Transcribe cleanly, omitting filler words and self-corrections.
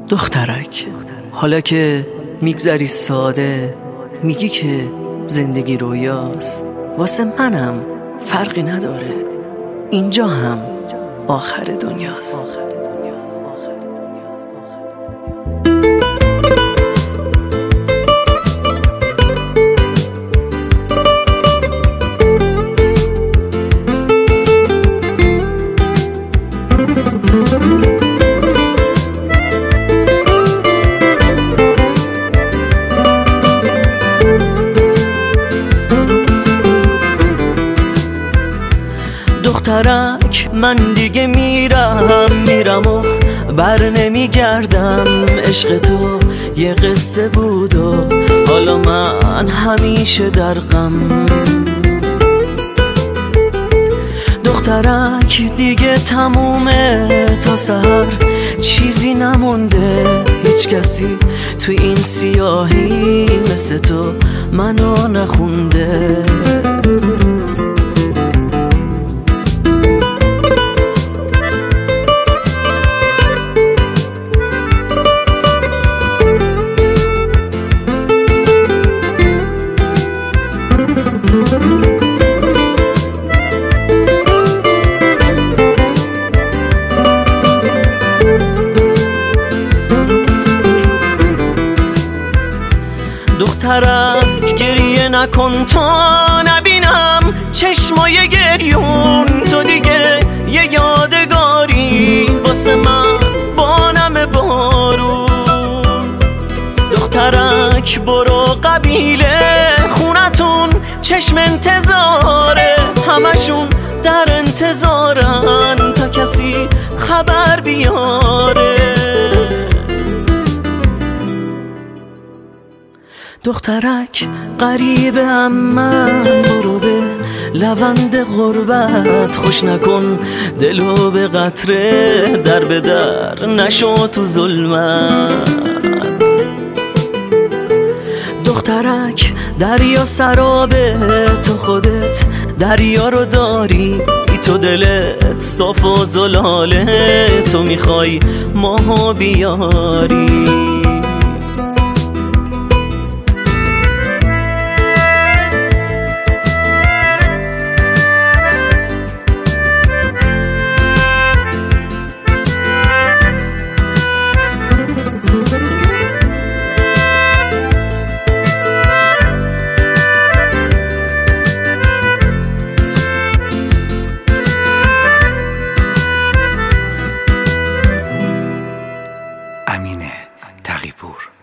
دخترک، حالا که میگذری ساده، میگی که زندگی رویاست، واسه منم فرقی نداره، اینجا هم آخر دنیاست. دخترک، من دیگه میرم و بر نمیگردم. عشق تو یه قصه بود و حالا من همیشه در غم. دخترک، دیگه تمومه، تا سحر چیزی نمونده. هیچ کسی تو این سیاهی مثل تو منو نخونده. دخترک، گریه نکن تا نبینم چشمای گریون. تو دیگه یه یادگاری واسه من با نم بارون. دخترک، برو قبیله خونتون، چشم انتظاره، همشون در انتظارن تا کسی خبر بیاره. دخترک، غریبه هم من، برو به لوند غربت خوش نکن دلو به قطره، در به در نشو تو ظلمت. دخترک، دریا سرابه، تو خودت دریا رو داری، تو دلت صاف و زلاله، تو میخوای ماهو بیاری. امین تقی‌پور.